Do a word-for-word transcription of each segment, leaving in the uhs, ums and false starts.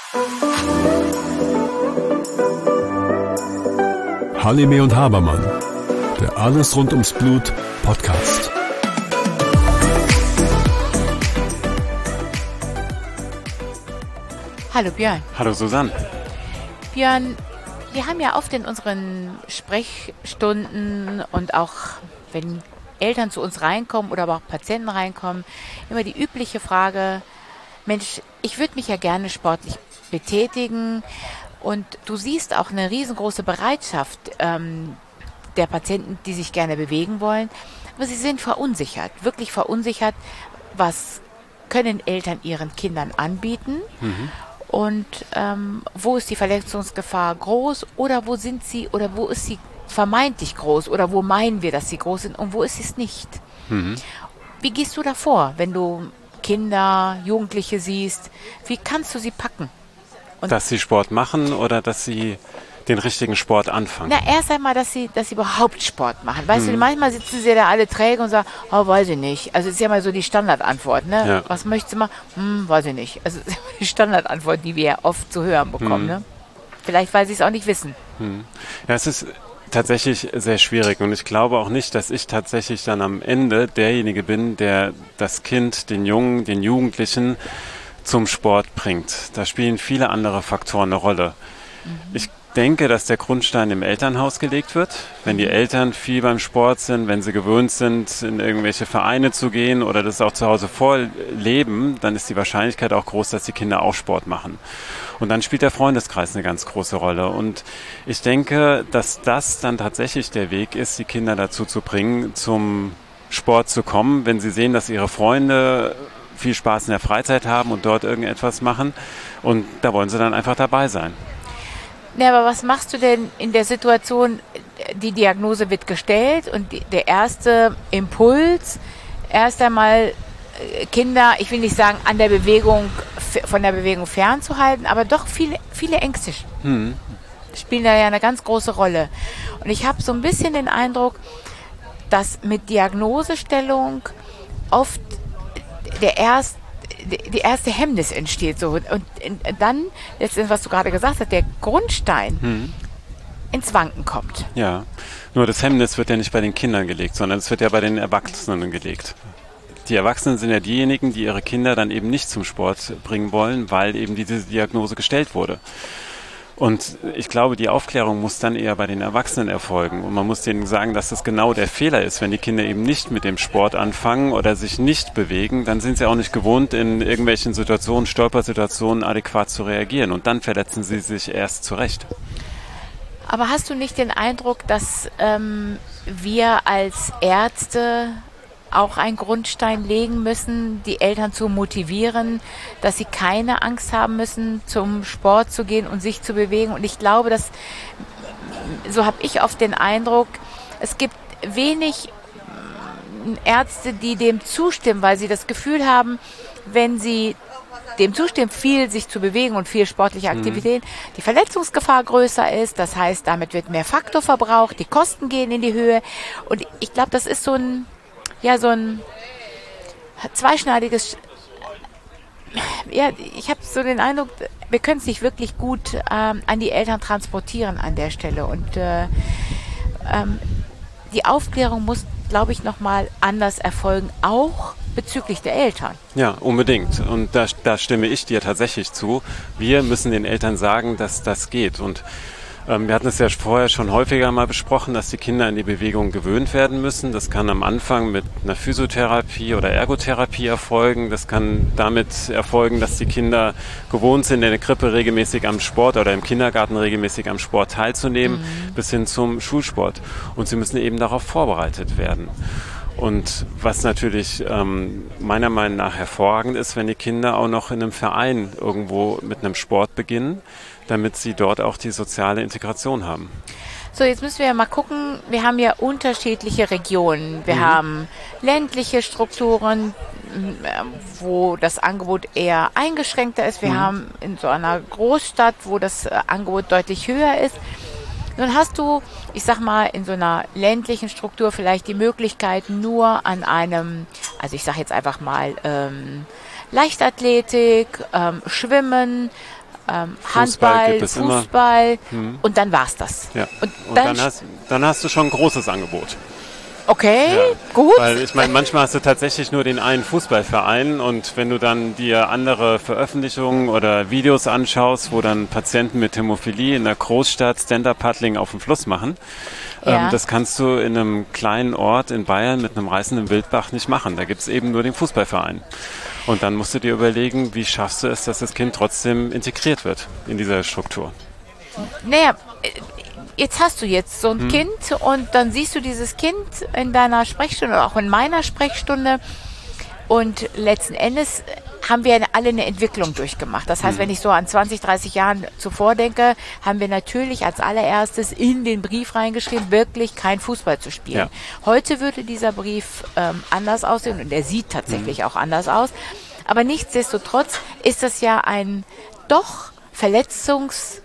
Halime und Habermann, der Alles rund ums Blut Podcast. Hallo Björn. Hallo Susanne. Björn, wir haben ja oft in unseren Sprechstunden und auch wenn Eltern zu uns reinkommen oder aber auch Patienten reinkommen, immer die übliche Frage, Mensch, ich würde mich ja gerne sportlich betätigen und du siehst auch eine riesengroße Bereitschaft ähm, der Patienten, die sich gerne bewegen wollen, aber sie sind verunsichert, wirklich verunsichert, was können Eltern ihren Kindern anbieten mhm. und ähm, wo ist die Verletzungsgefahr groß oder wo sind sie oder wo ist sie vermeintlich groß oder wo meinen wir, dass sie groß sind und wo ist sie es nicht. Mhm. Wie gehst du da vor, wenn du Kinder, Jugendliche siehst? Wie kannst du sie packen? Und dass sie Sport machen oder dass sie den richtigen Sport anfangen? Na, erst einmal, dass sie, dass sie überhaupt Sport machen. Weißt hm. du, manchmal sitzen sie da alle träge und sagen, oh, weiß ich nicht. Also, das ist ja mal so die Standardantwort, ne? Ja. Was möchtest du machen? Hm, weiß ich nicht. Also, das ist die Standardantwort, die wir ja oft zu hören bekommen, hm. ne? Vielleicht, weil sie es auch nicht wissen. Hm. Ja, es ist tatsächlich sehr schwierig und ich glaube auch nicht, dass ich tatsächlich dann am Ende derjenige bin, der das Kind, den Jungen, den Jugendlichen zum Sport bringt. Da spielen viele andere Faktoren eine Rolle. Mhm. Ich denke, dass der Grundstein im Elternhaus gelegt wird. Wenn die Eltern viel beim Sport sind, wenn sie gewöhnt sind, in irgendwelche Vereine zu gehen oder das auch zu Hause vorleben, dann ist die Wahrscheinlichkeit auch groß, dass die Kinder auch Sport machen. Und dann spielt der Freundeskreis eine ganz große Rolle. Und ich denke, dass das dann tatsächlich der Weg ist, die Kinder dazu zu bringen, zum Sport zu kommen, wenn sie sehen, dass ihre Freunde viel Spaß in der Freizeit haben und dort irgendetwas machen. Und da wollen sie dann einfach dabei sein. Ja, aber was machst du denn in der Situation, die Diagnose wird gestellt und die, der erste Impuls, erst einmal Kinder, ich will nicht sagen, an der Bewegung, von der Bewegung fernzuhalten, aber doch viele, viele Ängste hm. spielen da ja eine ganz große Rolle. Und ich habe so ein bisschen den Eindruck, dass mit Diagnosestellung oft der erst, die erste Hemmnis entsteht. So. Und dann, letztendlich, was du gerade gesagt hast, der Grundstein hm. ins Wanken kommt. Ja, nur das Hemmnis wird ja nicht bei den Kindern gelegt, sondern es wird ja bei den Erwachsenen gelegt. Die Erwachsenen sind ja diejenigen, die ihre Kinder dann eben nicht zum Sport bringen wollen, weil eben diese Diagnose gestellt wurde. Und ich glaube, die Aufklärung muss dann eher bei den Erwachsenen erfolgen. Und man muss denen sagen, dass das genau der Fehler ist. Wenn die Kinder eben nicht mit dem Sport anfangen oder sich nicht bewegen, dann sind sie auch nicht gewohnt, in irgendwelchen Situationen, Stolpersituationen adäquat zu reagieren. Und dann verletzen sie sich erst zurecht. Aber hast du nicht den Eindruck, dass ähm, wir als Ärzte auch einen Grundstein legen müssen, die Eltern zu motivieren, dass sie keine Angst haben müssen, zum Sport zu gehen und sich zu bewegen? Und ich glaube, dass, so habe ich oft den Eindruck, es gibt wenig Ärzte, die dem zustimmen, weil sie das Gefühl haben, wenn sie dem zustimmen, viel sich zu bewegen und viel sportliche Aktivität, mhm. die Verletzungsgefahr größer ist. Das heißt, damit wird mehr Faktor verbraucht, die Kosten gehen in die Höhe. Und ich glaube, das ist so ein Ja, so ein zweischneidiges, ja, ich habe so den Eindruck, wir können es nicht wirklich gut ähm, an die Eltern transportieren an der Stelle. Und äh, ähm, die Aufklärung muss, glaube ich, nochmal anders erfolgen, auch bezüglich der Eltern. Ja, unbedingt. Und da, da stimme ich dir tatsächlich zu. Wir müssen den Eltern sagen, dass das geht. Und Wir hatten es ja vorher schon häufiger mal besprochen, dass die Kinder an die Bewegung gewöhnt werden müssen. Das kann am Anfang mit einer Physiotherapie oder Ergotherapie erfolgen. Das kann damit erfolgen, dass die Kinder gewohnt sind, in der Krippe regelmäßig am Sport oder im Kindergarten regelmäßig am Sport teilzunehmen, mhm. bis hin zum Schulsport. Und sie müssen eben darauf vorbereitet werden. Und was natürlich ähm, meiner Meinung nach hervorragend ist, wenn die Kinder auch noch in einem Verein irgendwo mit einem Sport beginnen, damit sie dort auch die soziale Integration haben. So, jetzt müssen wir ja mal gucken, wir haben ja unterschiedliche Regionen. Wir mhm. haben ländliche Strukturen, wo das Angebot eher eingeschränkter ist. Wir mhm. haben in so einer Großstadt, wo das Angebot deutlich höher ist. Nun hast du, ich sag mal, in so einer ländlichen Struktur vielleicht die Möglichkeit, nur an einem, also ich sag jetzt einfach mal, ähm, Leichtathletik, ähm, Schwimmen, ähm, Fußball Handball, gibt es immer. Fußball Mhm. und dann war's das. Ja. Und Und dann, dann hast, dann hast du schon ein großes Angebot. okay, Ja. gut. Weil ich meine, manchmal hast du tatsächlich nur den einen Fußballverein und wenn du dann dir andere Veröffentlichungen oder Videos anschaust, wo dann Patienten mit Hämophilie in der Großstadt Stand-Up-Paddling auf dem Fluss machen, Ja. ähm, das kannst du in einem kleinen Ort in Bayern mit einem reißenden Wildbach nicht machen. Da gibt es eben nur den Fußballverein. Und dann musst du dir überlegen, wie schaffst du es, dass das Kind trotzdem integriert wird in dieser Struktur. Naja, äh, jetzt hast du jetzt so ein Hm. Kind und dann siehst du dieses Kind in deiner Sprechstunde oder auch in meiner Sprechstunde und letzten Endes haben wir alle eine Entwicklung durchgemacht. Das heißt, Hm. wenn ich so an zwanzig, dreißig Jahren zuvor denke, haben wir natürlich als allererstes in den Brief reingeschrieben, wirklich kein Fußball zu spielen. Ja. Heute würde dieser Brief ähm, anders aussehen und er sieht tatsächlich auch anders aus. Aber nichtsdestotrotz ist das ja ein doch verletzungs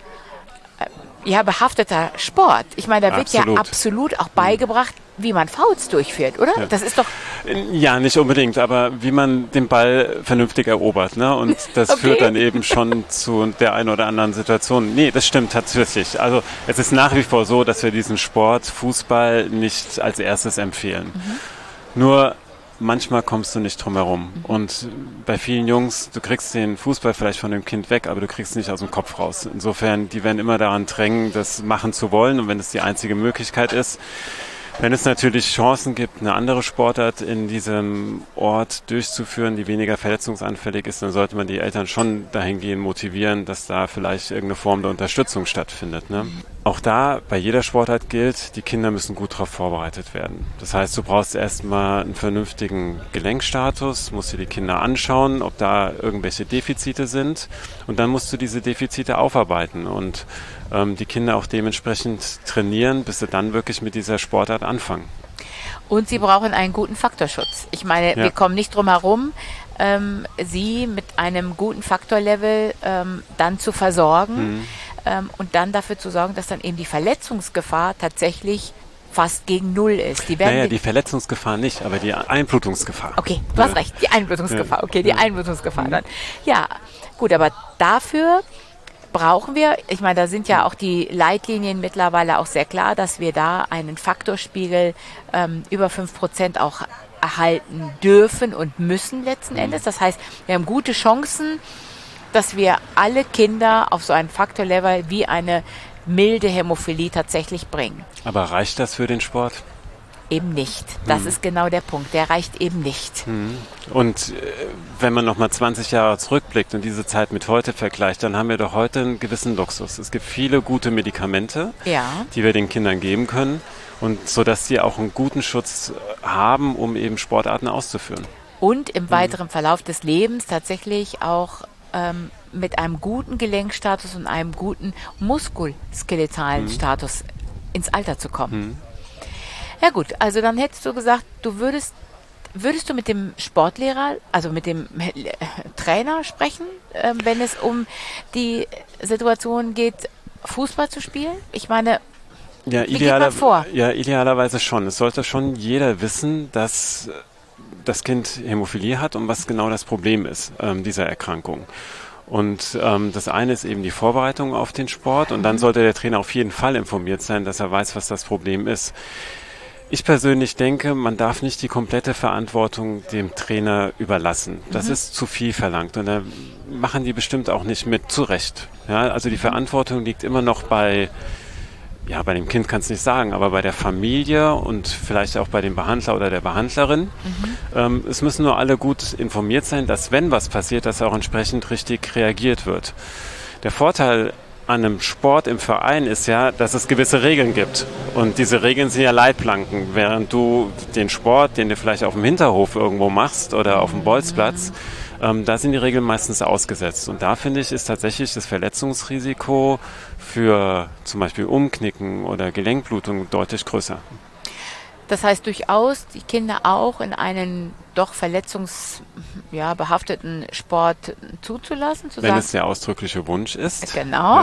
ja, behafteter Sport. Ich meine, da wird Absolut. ja absolut auch beigebracht, wie man Fouls durchführt, oder? Ja. Das ist doch, Ja, nicht unbedingt, aber wie man den Ball vernünftig erobert. Ne? Und das Okay. führt dann eben schon zu der einen oder anderen Situation. Nee, das stimmt tatsächlich. Also es ist nach wie vor so, dass wir diesen Sport, Fußball, nicht als erstes empfehlen. Mhm. Nur manchmal kommst du nicht drum herum. Und bei vielen Jungs, du kriegst den Fußball vielleicht von dem Kind weg, aber du kriegst ihn nicht aus dem Kopf raus. Insofern, die werden immer daran drängen, das machen zu wollen. Und wenn es die einzige Möglichkeit ist, wenn es natürlich Chancen gibt, eine andere Sportart in diesem Ort durchzuführen, die weniger verletzungsanfällig ist, dann sollte man die Eltern schon dahingehend motivieren, dass da vielleicht irgendeine Form der Unterstützung stattfindet. Ne? Auch da, bei jeder Sportart gilt, die Kinder müssen gut darauf vorbereitet werden. Das heißt, du brauchst erstmal einen vernünftigen Gelenkstatus, musst dir die Kinder anschauen, ob da irgendwelche Defizite sind und dann musst du diese Defizite aufarbeiten und ähm, die Kinder auch dementsprechend trainieren, bis sie dann wirklich mit dieser Sportart anfangen. und sie brauchen einen guten Faktorschutz. Ich meine, Ja. wir kommen nicht drum herum, ähm, sie mit einem guten Faktorlevel ähm, dann zu versorgen Mhm. ähm, und dann dafür zu sorgen, dass dann eben die Verletzungsgefahr tatsächlich fast gegen Null ist. Die werden Naja, mit- die Verletzungsgefahr nicht, aber die Einblutungsgefahr. Okay, du hast Ja. recht, die Einblutungsgefahr. Okay, die Ja. Einblutungsgefahr dann. Ja, gut, aber dafür brauchen wir, ich meine, da sind ja auch die Leitlinien mittlerweile auch sehr klar, dass wir da einen Faktorspiegel ähm, über fünf Prozent auch erhalten dürfen und müssen letzten Endes. Das heißt, wir haben gute Chancen, dass wir alle Kinder auf so ein Faktorlevel wie eine milde Hämophilie tatsächlich bringen. Aber reicht das für den Sport? Eben nicht. Das ist genau der Punkt. Der reicht eben nicht. Und äh, wenn man nochmal zwanzig Jahre zurückblickt und diese Zeit mit heute vergleicht, dann haben wir doch heute einen gewissen Luxus. Es gibt viele gute Medikamente, Ja. die wir den Kindern geben können, und so dass sie auch einen guten Schutz haben, um eben Sportarten auszuführen. Und im weiteren Verlauf des Lebens tatsächlich auch ähm, mit einem guten Gelenkstatus und einem guten muskulskeletalen Status ins Alter zu kommen. Ja gut, also dann hättest du gesagt, du würdest, würdest du mit dem Sportlehrer, also mit dem äh, Trainer sprechen, ähm, wenn es um die Situation geht, Fußball zu spielen? Ich meine, Ja, Wie geht man vor? ja, idealerweise schon. Es sollte schon jeder wissen, dass das Kind Hämophilie hat und was genau das Problem ist ähm, dieser Erkrankung. Und ähm, das eine ist eben die Vorbereitung auf den Sport und dann sollte der Trainer auf jeden Fall informiert sein, dass er weiß, was das Problem ist. Ich persönlich denke, man darf nicht die komplette Verantwortung dem Trainer überlassen. Das ist zu viel verlangt und da machen die bestimmt auch nicht mit, zu Recht. Ja, also die Verantwortung liegt immer noch bei, ja, bei dem Kind kann es nicht sagen, aber bei der Familie und vielleicht auch bei dem Behandler oder der Behandlerin. Ähm, es müssen nur alle gut informiert sein, dass wenn was passiert, dass auch entsprechend richtig reagiert wird. Der Vorteil an einem Sport im Verein ist ja, dass es gewisse Regeln gibt. Und diese Regeln sind ja Leitplanken. Während du den Sport, den du vielleicht auf dem Hinterhof irgendwo machst oder auf dem Bolzplatz, ähm, da sind die Regeln meistens ausgesetzt. Und da finde ich, ist tatsächlich das Verletzungsrisiko für zum Beispiel Umknicken oder Gelenkblutung deutlich größer. das heißt durchaus, die Kinder auch in einen doch verletzungsbehafteten ja, behafteten Sport zuzulassen, zu Wenn sagen, es der ausdrückliche Wunsch ist. genau.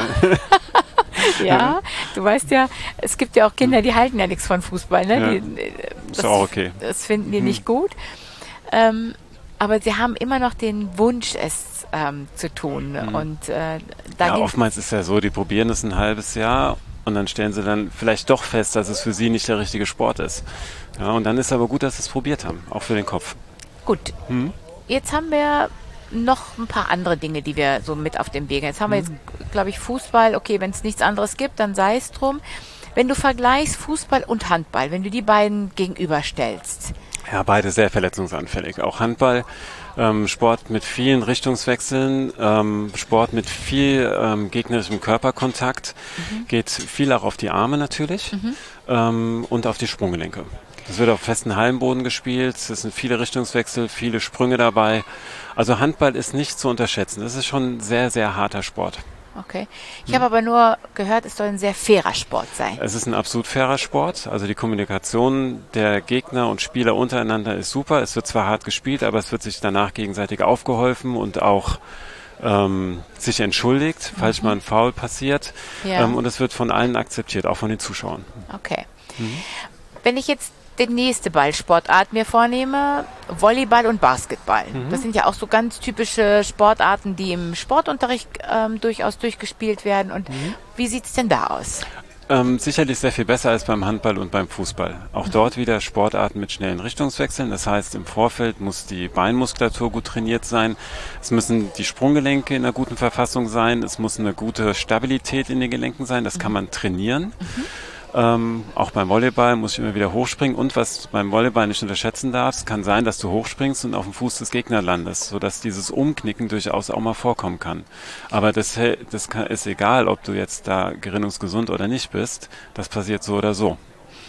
Ja, du weißt ja, es gibt ja auch Kinder, die halten ja nichts von Fußball. Ne? Ja. Die, äh, Ist auch okay. Das finden die nicht gut. Ähm, aber sie haben immer noch den Wunsch, es ähm, zu tun. Mhm. Und äh, da ja, oftmals ist ja so, die probieren es ein halbes Jahr und dann stellen sie dann vielleicht doch fest, dass es für sie nicht der richtige Sport ist. Ja, und dann ist aber gut, dass sie es probiert haben, auch für den Kopf. Gut, mhm. Jetzt haben wir noch ein paar andere Dinge, die wir so mit auf dem Weg haben. Jetzt haben wir jetzt, glaube ich, Fußball. Okay, wenn es nichts anderes gibt, dann sei es drum. Wenn du vergleichst Fußball und Handball, wenn du die beiden gegenüberstellst. Ja, beide sehr verletzungsanfällig. Auch Handball, ähm, Sport mit vielen Richtungswechseln, ähm, Sport mit viel ähm, gegnerischem Körperkontakt, mhm. geht viel auch auf die Arme natürlich mhm. ähm, und auf die Sprunggelenke. Es wird auf festen Hallenboden gespielt, es sind viele Richtungswechsel, viele Sprünge dabei. Also Handball ist nicht zu unterschätzen. Das ist schon ein sehr, sehr harter Sport. Okay. Ich habe aber nur gehört, es soll ein sehr fairer Sport sein. Es ist ein absolut fairer Sport. Also die Kommunikation der Gegner und Spieler untereinander ist super. Es wird zwar hart gespielt, aber es wird sich danach gegenseitig aufgeholfen und auch ähm, sich entschuldigt, mhm. falls mal ein Foul passiert. Ja. Ähm, und es wird von allen akzeptiert, auch von den Zuschauern. Okay. Mhm. Wenn ich jetzt die nächste Ballsportart mir vornehme, Volleyball und Basketball. Mhm. Das sind ja auch so ganz typische Sportarten, die im Sportunterricht ähm, durchaus durchgespielt werden. Und mhm. wie sieht es denn da aus? Ähm, sicherlich sehr viel besser als beim Handball und beim Fußball. Auch mhm. dort wieder Sportarten mit schnellen Richtungswechseln. Das heißt, im Vorfeld muss die Beinmuskulatur gut trainiert sein. Es müssen die Sprunggelenke in einer guten Verfassung sein. Es muss eine gute Stabilität in den Gelenken sein. Das mhm. kann man trainieren. Mhm. Ähm, auch beim Volleyball muss ich immer wieder hochspringen und was beim Volleyball nicht unterschätzen darfst, kann sein, dass du hochspringst und auf dem Fuß des Gegners landest, sodass dieses Umknicken durchaus auch mal vorkommen kann. Aber das, das kann, ist egal, ob du jetzt da gerinnungsgesund oder nicht bist, das passiert so oder so.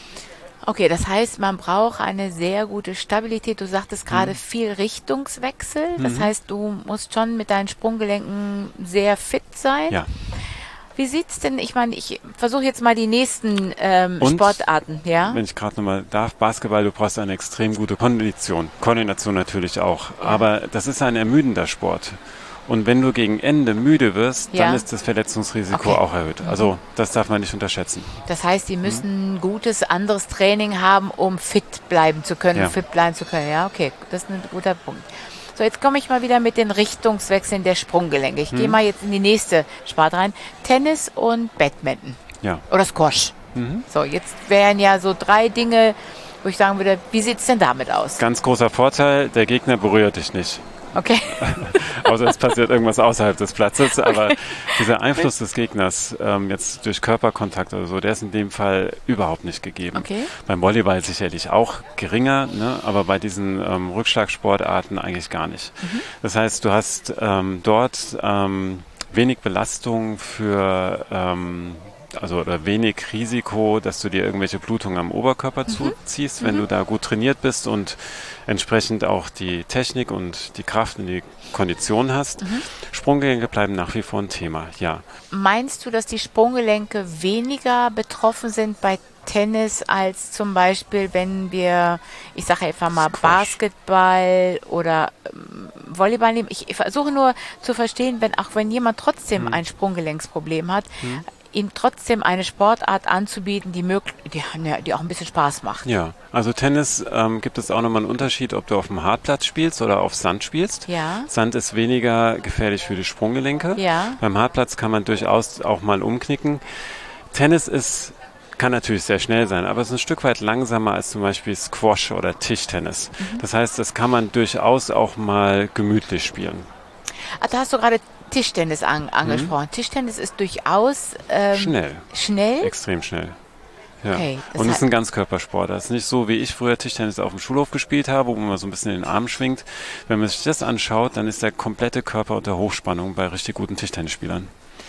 Okay, das heißt, man braucht eine sehr gute Stabilität. Du sagtest gerade mhm. viel Richtungswechsel, das mhm. heißt, du musst schon mit deinen Sprunggelenken sehr fit sein. Ja. Wie sieht's denn, ich meine, ich versuche jetzt mal die nächsten ähm, Sportarten, ja? Wenn ich gerade nochmal darf, Basketball, du brauchst eine extrem gute Kondition. Koordination natürlich auch. Ja. Aber das ist ein ermüdender Sport. Und wenn du gegen Ende müde wirst, ja. dann ist das Verletzungsrisiko okay. auch erhöht. Also das darf man nicht unterschätzen. Das heißt, die müssen mhm. gutes anderes Training haben, um fit bleiben zu können, ja. fit bleiben zu können. Ja, okay, das ist ein guter Punkt. So, jetzt komme ich mal wieder mit den Richtungswechseln der Sprunggelenke. Ich mhm. gehe mal jetzt in die nächste Sparte rein. Tennis und Badminton. Ja. Oder Squash. Mhm. So, jetzt wären ja so drei Dinge, wo ich sagen würde, wie sieht es denn damit aus? Ganz großer Vorteil, der Gegner berührt dich nicht. Okay. Außer es passiert irgendwas außerhalb des Platzes, aber dieser Einfluss des Gegners ähm, jetzt durch Körperkontakt oder so, der ist in dem Fall überhaupt nicht gegeben. Okay. Beim Volleyball sicherlich auch geringer, ne, aber bei diesen ähm, Rückschlagsportarten eigentlich gar nicht. Mhm. Das heißt, du hast ähm, dort ähm, wenig Belastung für ähm, also oder wenig Risiko, dass du dir irgendwelche Blutungen am Oberkörper mhm. zuziehst, wenn mhm. du da gut trainiert bist und entsprechend auch die Technik und die Kraft und die Kondition hast. Mhm. Sprunggelenke bleiben nach wie vor ein Thema, ja. Meinst du, dass die Sprunggelenke weniger betroffen sind bei Tennis als zum Beispiel, wenn wir, ich sage einfach mal Squash. Basketball oder ähm, Volleyball nehmen? Ich, ich versuche nur zu verstehen, wenn auch wenn jemand trotzdem mhm. ein Sprunggelenksproblem hat, mhm. ihm trotzdem eine Sportart anzubieten, die, mög- die, die auch ein bisschen Spaß macht. Ja, also Tennis ähm, gibt es auch nochmal einen Unterschied, ob du auf dem Hartplatz spielst oder auf Sand spielst. Ja. Sand ist weniger gefährlich für die Sprunggelenke. Ja. Beim Hartplatz kann man durchaus auch mal umknicken. Tennis ist kann natürlich sehr schnell sein, aber es ist ein Stück weit langsamer als zum Beispiel Squash oder Tischtennis. Mhm. Das heißt, das kann man durchaus auch mal gemütlich spielen. Ah, da hast du gerade Tischtennis an, angesprochen. Mhm. Tischtennis ist durchaus ähm, schnell. Schnell? Extrem schnell. Ja. Okay, und es ist ein Ganzkörpersport. Das ist nicht so, wie ich früher Tischtennis auf dem Schulhof gespielt habe, wo man so ein bisschen den Arm schwingt. Wenn man sich das anschaut, dann ist der komplette Körper unter Hochspannung bei richtig guten Tischtennisspielern.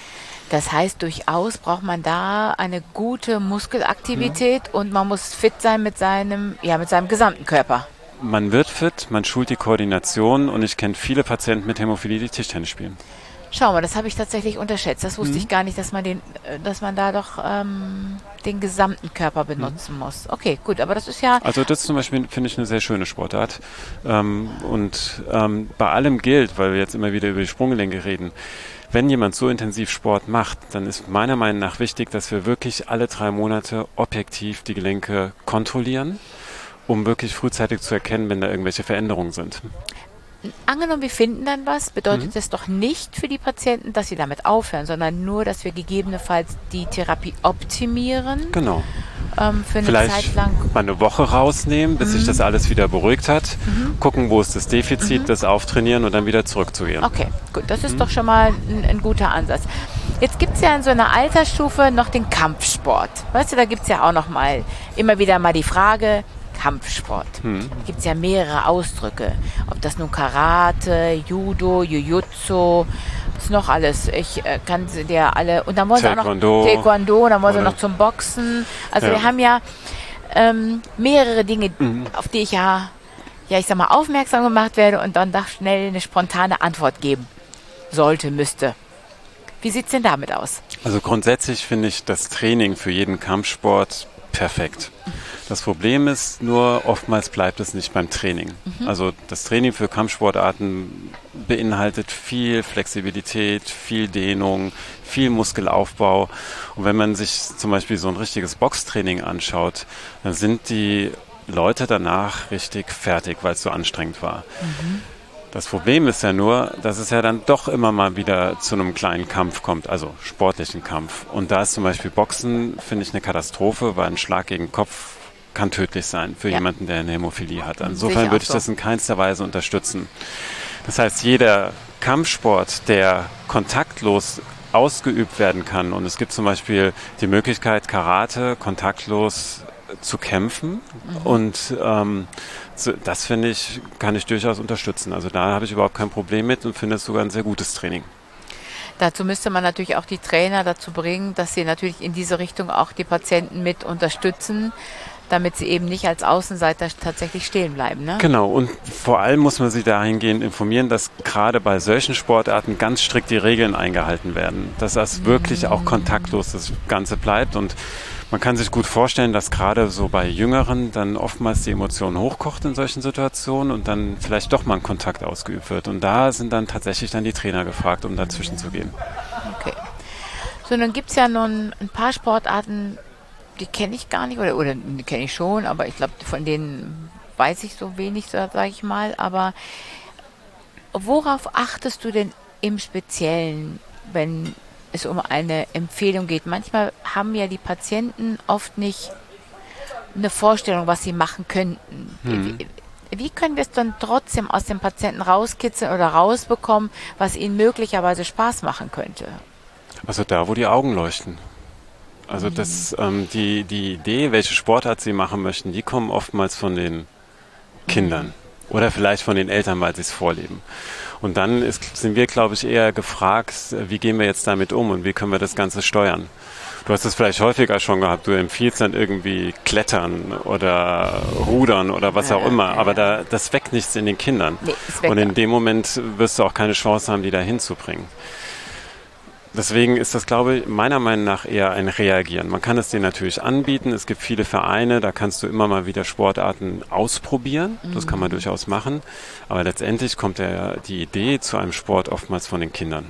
Das heißt, durchaus braucht man da eine gute Muskelaktivität ja. und man muss fit sein mit seinem, ja, mit seinem gesamten Körper. Man wird fit, man schult die Koordination und ich kenne viele Patienten mit Hämophilie, die Tischtennis spielen. Schau mal, das habe ich tatsächlich unterschätzt. Das wusste mhm. ich gar nicht, dass man den, dass man da doch ähm, den gesamten Körper benutzen mhm. muss. Okay, gut, aber das ist ja... Also das zum Beispiel finde ich eine sehr schöne Sportart. Ähm, und ähm, bei allem gilt, weil wir jetzt immer wieder über die Sprunggelenke reden, wenn jemand so intensiv Sport macht, dann ist meiner Meinung nach wichtig, dass wir wirklich alle drei Monate objektiv die Gelenke kontrollieren, um wirklich frühzeitig zu erkennen, wenn da irgendwelche Veränderungen sind. Angenommen, wir finden dann was, bedeutet Mhm. das doch nicht für die Patienten, dass sie damit aufhören, sondern nur, dass wir gegebenenfalls die Therapie optimieren Genau. ähm, für eine Vielleicht Zeit lang. mal eine Woche rausnehmen, bis sich das alles wieder beruhigt hat. Gucken, wo ist das Defizit, das auftrainieren und dann wieder zurückzugehen. Okay, gut, das ist doch schon mal ein, ein guter Ansatz. Jetzt gibt es ja in so einer Altersstufe noch den Kampfsport. Weißt du, da gibt es ja auch noch mal immer wieder mal die Frage, Kampfsport. Hm. Da gibt es ja mehrere Ausdrücke. Ob das nun Karate, Judo, Jujutsu, was noch alles. Ich äh, kann sie dir alle... Und dann wollen sie auch Taekwondo. noch Taekwondo, dann wollen sie Oder- noch zum Boxen. Also Ja. wir haben ja ähm, mehrere Dinge, Mhm. auf die ich ja, ja, ich sag mal, aufmerksam gemacht werde und dann da schnell eine spontane Antwort geben sollte, müsste. Wie sieht's denn damit aus? Also grundsätzlich finde ich das Training für jeden Kampfsport perfekt. Das Problem ist nur, oftmals bleibt es nicht beim Training. Also das Training für Kampfsportarten beinhaltet viel Flexibilität, viel Dehnung, viel Muskelaufbau. Und wenn man sich zum Beispiel so ein richtiges Boxtraining anschaut, dann sind die Leute danach richtig fertig, weil es so anstrengend war. Das Problem ist ja nur, dass es ja dann doch immer mal wieder zu einem kleinen Kampf kommt, also sportlichen Kampf. Und da ist zum Beispiel Boxen, finde ich, eine Katastrophe, weil ein Schlag gegen den Kopf kann tödlich sein für Ja. jemanden, der eine Hämophilie hat. Sehe ich Insofern auch würde ich so. das in keinster Weise unterstützen. Das heißt, jeder Kampfsport, der kontaktlos ausgeübt werden kann, und es gibt zum Beispiel die Möglichkeit, Karate kontaktlos zu kämpfen, und ähm, so, das finde ich, kann ich durchaus unterstützen. Also da habe ich überhaupt kein Problem mit und finde es sogar ein sehr gutes Training. Dazu müsste man natürlich auch die Trainer dazu bringen, dass sie natürlich in diese Richtung auch die Patienten mit unterstützen, damit sie eben nicht als Außenseiter tatsächlich stehen bleiben. Ne? Genau, und vor allem muss man sie dahingehend informieren, dass gerade bei solchen Sportarten ganz strikt die Regeln eingehalten werden, dass das wirklich auch kontaktlos das Ganze bleibt. Und man kann sich gut vorstellen, dass gerade so bei Jüngeren dann oftmals die Emotion hochkocht in solchen Situationen und dann vielleicht doch mal ein Kontakt ausgeübt wird. Und da sind dann tatsächlich dann die Trainer gefragt, um dazwischen zu gehen. Okay. So, nun gibt es ja nun ein paar Sportarten, die kenne ich gar nicht, oder, oder die kenne ich schon, aber ich glaube, von denen weiß ich so wenig, sage ich mal. Aber worauf achtest du denn im Speziellen, wenn es um eine Empfehlung geht? Manchmal haben ja die Patienten oft nicht eine Vorstellung, was sie machen könnten. Hm. Wie, wie können wir es dann trotzdem aus dem Patienten rauskitzeln oder rausbekommen, was ihnen möglicherweise Spaß machen könnte? Also da, wo die Augen leuchten. Also das, ähm, die, die Idee, welche Sportart sie machen möchten, die kommen oftmals von den Kindern oder vielleicht von den Eltern, weil sie es vorleben. Und dann ist, sind wir, glaube ich, eher gefragt, wie gehen wir jetzt damit um und wie können wir das Ganze steuern. Du hast es vielleicht häufiger schon gehabt, du empfiehlst dann irgendwie Klettern oder Rudern oder was Ja, auch immer, ja, aber ja. da, das weckt nichts in den Kindern. Nee, es weckt Und in dem Moment wirst du auch keine Chance haben, die da hinzubringen. Deswegen ist das, glaube ich, meiner Meinung nach eher ein Reagieren. Man kann es dir natürlich anbieten. Es gibt viele Vereine, da kannst du immer mal wieder Sportarten ausprobieren. Das kann man durchaus machen. Aber letztendlich kommt der, die Idee zu einem Sport oftmals von den Kindern.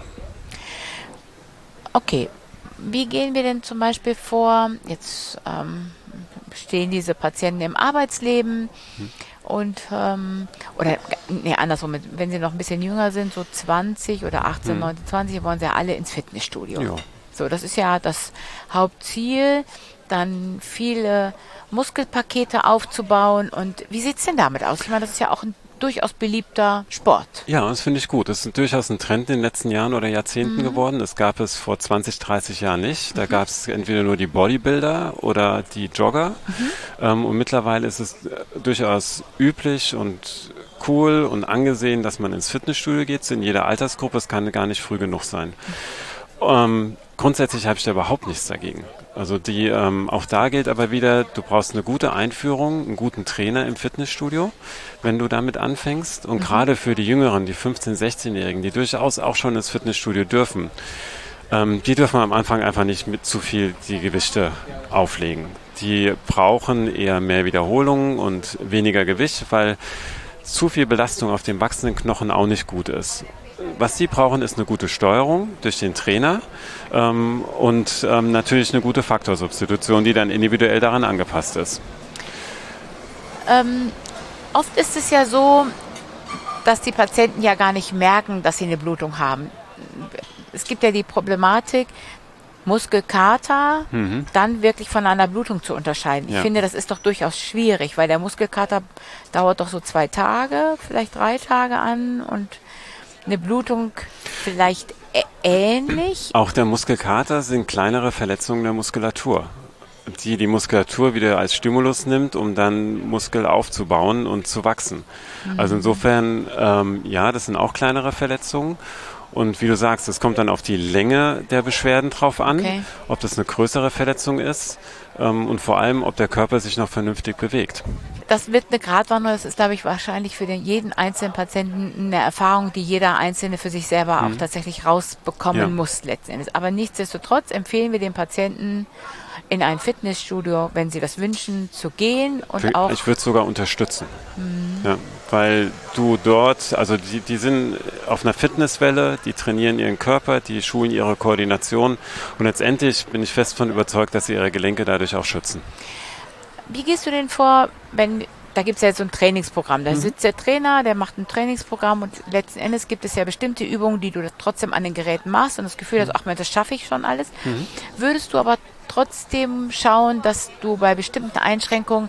Okay, wie gehen wir denn zum Beispiel vor? Jetzt ähm, stehen diese Patienten im Arbeitsleben und, ähm, oder nee, andersrum, wenn sie noch ein bisschen jünger sind, so zwanzig oder achtzehn, Hm. neunzehn, zwanzig, wollen sie ja alle ins Fitnessstudio. Ja. So, das ist ja das Hauptziel, dann viele Muskelpakete aufzubauen. Und wie sieht es denn damit aus? Ich meine, das ist ja auch ein durchaus beliebter Sport. Ja, das finde ich gut. Das ist durchaus ein Trend in den letzten Jahren oder Jahrzehnten geworden. Das gab es vor zwanzig, dreißig Jahren nicht. Da gab es entweder nur die Bodybuilder oder die Jogger. Ähm, und mittlerweile ist es äh, durchaus üblich und cool und angesehen, dass man ins Fitnessstudio geht. In jeder Altersgruppe. Es kann gar nicht früh genug sein. Ähm, grundsätzlich habe ich da überhaupt nichts dagegen. Also die, ähm, auch da gilt aber wieder, du brauchst eine gute Einführung, einen guten Trainer im Fitnessstudio, wenn du damit anfängst. Und gerade für die Jüngeren, die fünfzehn-, sechzehnjährigen, die durchaus auch schon ins Fitnessstudio dürfen, ähm, die dürfen am Anfang einfach nicht mit zu viel die Gewichte auflegen. Die brauchen eher mehr Wiederholungen und weniger Gewicht, weil zu viel Belastung auf den wachsenden Knochen auch nicht gut ist. Was sie brauchen, ist eine gute Steuerung durch den Trainer ähm, und ähm, natürlich eine gute Faktorsubstitution, die dann individuell daran angepasst ist. Ähm, oft ist es ja so, dass die Patienten ja gar nicht merken, dass sie eine Blutung haben. Es gibt ja die Problematik, Muskelkater mhm. dann wirklich von einer Blutung zu unterscheiden. Ich ja. finde, das ist doch durchaus schwierig, weil der Muskelkater dauert doch so zwei Tage, vielleicht drei Tage an und eine Blutung vielleicht ä- ähnlich. Auch der Muskelkater sind kleinere Verletzungen der Muskulatur, die die Muskulatur wieder als Stimulus nimmt, um dann Muskel aufzubauen und zu wachsen. Mhm. Also insofern, ähm, ja, das sind auch kleinere Verletzungen. Und wie du sagst, es kommt dann auf die Länge der Beschwerden drauf an, okay. ob das eine größere Verletzung ist ähm, und vor allem, ob der Körper sich noch vernünftig bewegt. Das wird eine Gratwanderung, das ist, glaube ich, wahrscheinlich für den, jeden einzelnen Patienten eine Erfahrung, die jeder Einzelne für sich selber mhm. auch tatsächlich rausbekommen ja. muss letzten Endes. Aber nichtsdestotrotz empfehlen wir den Patienten, in ein Fitnessstudio, wenn sie das wünschen, zu gehen und ich, auch... Ich würde es sogar unterstützen, mhm. ja, weil du dort, also die, die sind auf einer Fitnesswelle, die trainieren ihren Körper, die schulen ihre Koordination und letztendlich bin ich fest davon überzeugt, dass sie ihre Gelenke dadurch auch schützen. Wie gehst du denn vor, wenn... Da gibt es ja jetzt so ein Trainingsprogramm. Da mhm. sitzt der Trainer, der macht ein Trainingsprogramm und letzten Endes gibt es ja bestimmte Übungen, die du trotzdem an den Geräten machst und das Gefühl hast, ach, das schaffe ich schon alles. Mhm. Würdest du aber trotzdem schauen, dass du bei bestimmten Einschränkungen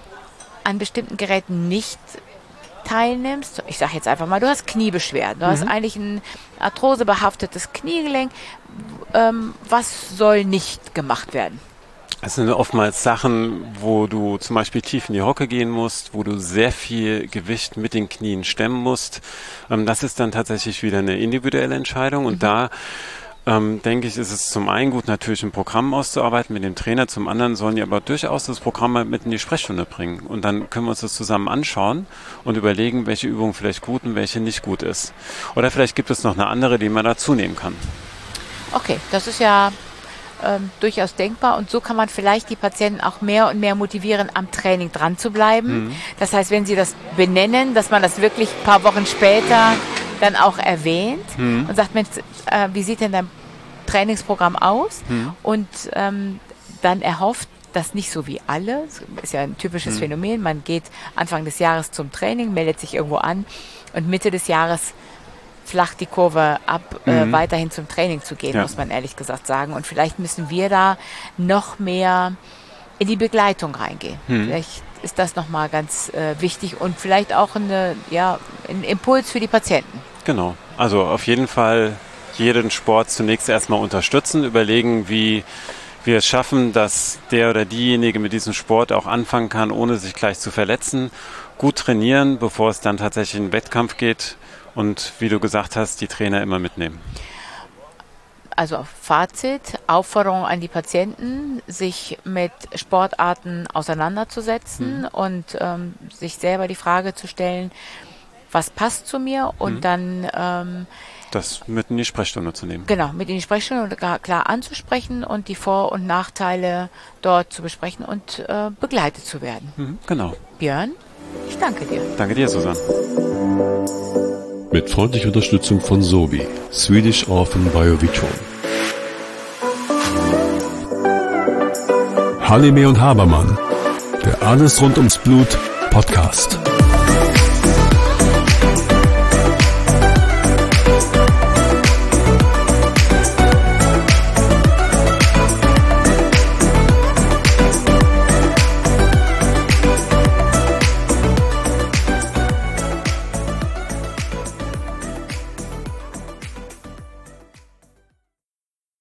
an bestimmten Geräten nicht teilnimmst? Ich sage jetzt einfach mal, du hast Kniebeschwerden. Du mhm. hast eigentlich ein arthrosebehaftetes Kniegelenk. Ähm, was soll nicht gemacht werden? Es sind oftmals Sachen, wo du zum Beispiel tief in die Hocke gehen musst, wo du sehr viel Gewicht mit den Knien stemmen musst. Ähm, das ist dann tatsächlich wieder eine individuelle Entscheidung. Und mhm. da ähm, denke ich, ist es zum einen gut, natürlich ein Programm auszuarbeiten mit dem Trainer. Zum anderen sollen die aber durchaus das Programm mal mit in die Sprechstunde bringen. Und dann können wir uns das zusammen anschauen und überlegen, welche Übung vielleicht gut und welche nicht gut ist. Oder vielleicht gibt es noch eine andere, die man dazu nehmen kann. Okay, das ist ja... Ähm, durchaus denkbar und so kann man vielleicht die Patienten auch mehr und mehr motivieren, am Training dran zu bleiben. Mhm. Das heißt, wenn sie das benennen, dass man das wirklich ein paar Wochen später dann auch erwähnt mhm. und sagt, Mensch, äh, wie sieht denn dein Trainingsprogramm aus? Mhm. Und ähm, dann erhofft, das nicht so wie alle, das ist ja ein typisches mhm. Phänomen, man geht Anfang des Jahres zum Training, meldet sich irgendwo an und Mitte des Jahres flacht die Kurve ab, mhm. äh, weiterhin zum Training zu gehen, ja. muss man ehrlich gesagt sagen. Und vielleicht müssen wir da noch mehr in die Begleitung reingehen. Mhm. Vielleicht ist das nochmal ganz äh, wichtig und vielleicht auch eine, ja, ein Impuls für die Patienten. Genau. Also auf jeden Fall jeden Sport zunächst erstmal unterstützen, überlegen, wie wir es schaffen, dass der oder diejenige mit diesem Sport auch anfangen kann, ohne sich gleich zu verletzen. Gut trainieren, bevor es dann tatsächlich in den Wettkampf geht. Und wie du gesagt hast, die Trainer immer mitnehmen. Also Fazit, Aufforderung an die Patienten, sich mit Sportarten auseinanderzusetzen mhm. und ähm, sich selber die Frage zu stellen, was passt zu mir und mhm. dann... Ähm, das mit in die Sprechstunde zu nehmen. Genau, mit in die Sprechstunde und klar anzusprechen und die Vor- und Nachteile dort zu besprechen und äh, begleitet zu werden. Mhm, genau. Björn, ich danke dir. Danke dir, Susanne. Mit freundlicher Unterstützung von Sobi, Swedish Orphan Biovitron. Halime und Habermann, der Alles rund ums Blut Podcast.